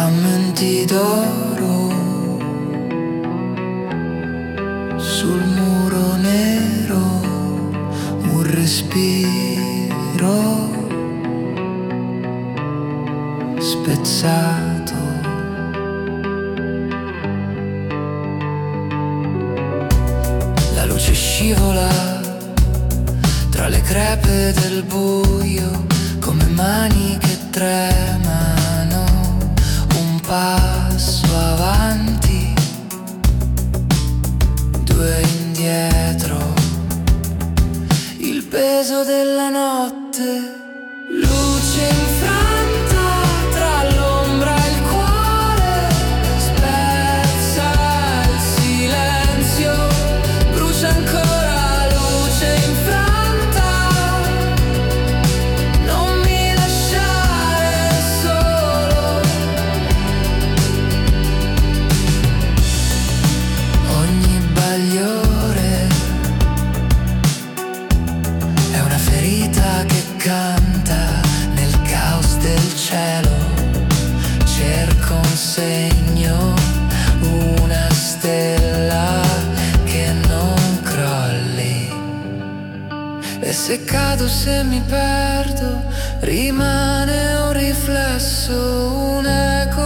frammenti d'oro sul muro nero, un respiro spezzato. La luce scivola tra le crepe del buio come mani che tremano, un passo avanti, due indietro, il peso della notte, luce infranta tra l'ombra e il cuore, spezza il silenzio, brucia ancora, luce infranta, non mi lasciare solo. Ogni bagliore è una ferita che canta nel caos del cielo. Cerco un segno, una stella che non crolli. E se cado, se mi perdo, rimane un riflesso, un eco